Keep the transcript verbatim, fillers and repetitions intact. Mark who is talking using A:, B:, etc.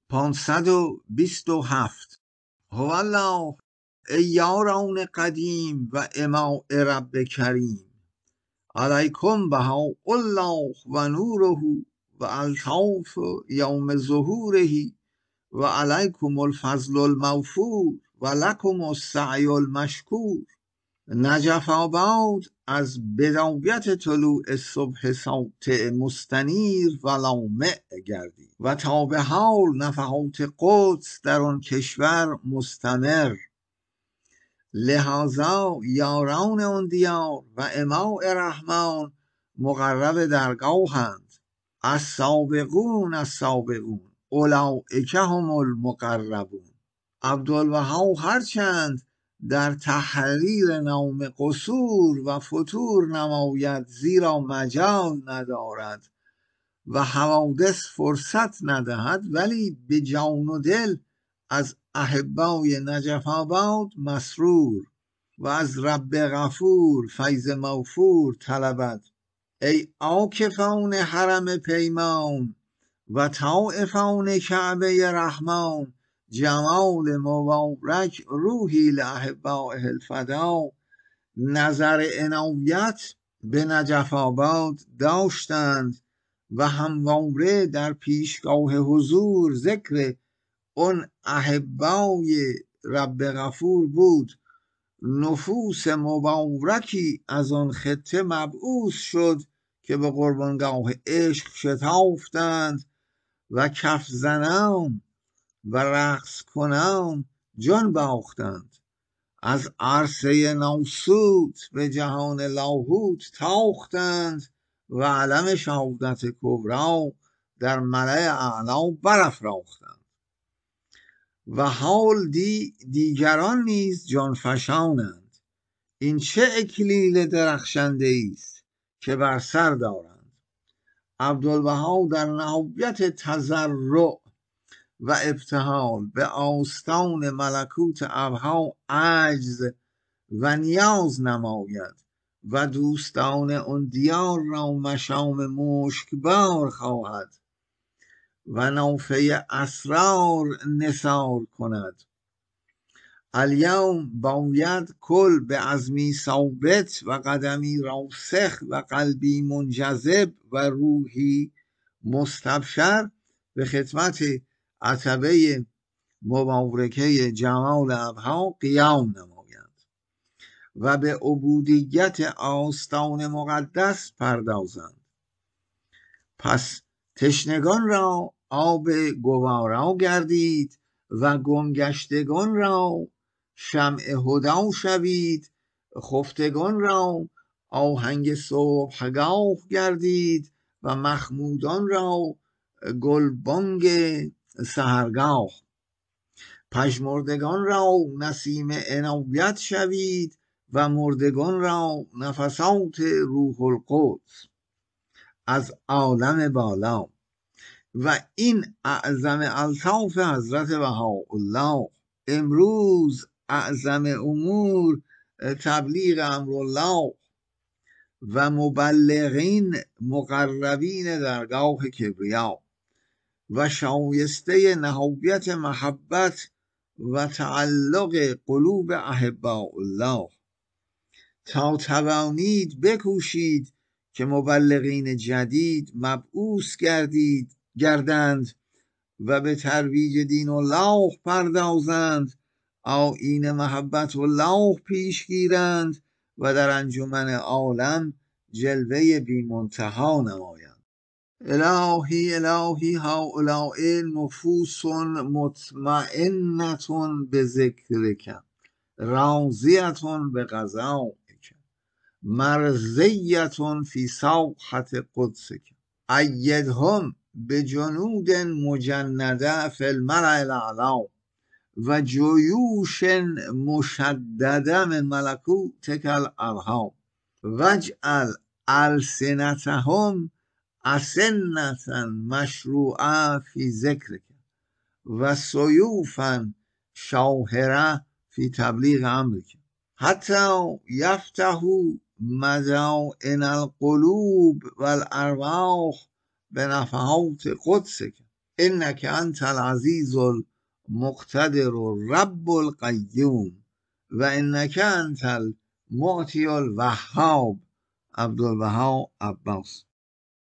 A: پانصد و بیست و هفت. هو الله، ای یاران قدیم و اماء رب کریم، علیکم بهاء الله و نوره و الطاف یوم ظهوره و علیکم الفضل الموفور و لکم السعی المشکور. نجف آباد از بدایت طلوع صبح ساطع مستنیر و لامع گردید و تا به حال نفحات قدس در آن کشور مستمر. لذا یاران آن دیار و اماء رحمان مقرب درگاهند. السابقون السابقون اولئک هم المقربون. عبدالوهاب هرچند در تحریر نام قصور و فتور نماید، زیرا مجال ندارد و حوادث فرصت ندهد، ولی به جان و دل از احبای نجف آباد مسرور و از رب غفور فیض موفور طلبد. ای عاکفان حرم پیمان و طائفان کعبه رحمان، جمال مبارک روحی لاحبائه الفدا. نظر عنایت به نجف آباد داشتند و همواره در پیشگاه حضور ذکر اون احبای رب غفور بود. نفوس مبارکی از آن خطه مبعوث شد که به قربانگاه عشق شتافتند و کف زنان و رقص کنان جان باختند. از عرصه ناسوت به جهان لاهوت تاختند و علم شهادت کبری در ملأ اعلی برافراختند. و حال دی دیگران نیز جانفشانند. این چه اکلیل درخشنده است که بر سر دارند. عبدالوهاب در نهایت تضرع و ابتهال به آستان ملکوت ابها عجز و نیاز نماید و دوستان اون دیار را مشام مشکبار خواهد و نافه اسرار نثار کند. الیوم باید کل به عزمی ثابت و قدمی راسخ و قلبی منجذب و روحی مستبشر به خدمت عتبه مبارکه جمال ابها قیام نمایند و به عبودیت آستان مقدس پردازند. پس تشنگان را آب گوارا گردید و گمگشتگان را شمع هدی شوید. خفتگان را آهنگ صبحگاه گردید و مخمودان را گلبانگ سحرگاه. پژمردگان را نسیم عنایت شوید و مردگان را نفسات روح القدس از عالم بالا. و این اعظم الطاف حضرت بهاءالله. امروز اعظم امور تبلیغ امرالله و مبلغین مقربین درگاه کبریا و شایسته نهایت محبت و تعلق قلوب احباء الله. تا توانید بکوشید که مبلغین جدید مبعوث گردید گردند و به ترویج دین الله پردازند، آیین محبت الله پیش گیرند و در انجمن عالم جلوه بی منتها نمایند. الهی الهی هؤلاء نفوس مطمئنة بذکرک راضیة بقضائک مرضیة فی ساحة قدسک ایدهم بجنود مجنده فی الملأ الاعلی و جیوش مشدده من ملکوتک الابها واجعل السنتهم اسنة مشروعه فی ذکرک و سیوفا شاهره فی تبلیغ امرک حتی یفتحوا مدائن القلوب والارواح به نفحات قدسک انک انت العزیز المقتدر رب القیوم و انک انت المعطی الوهاب. عبدالوهاب عباس.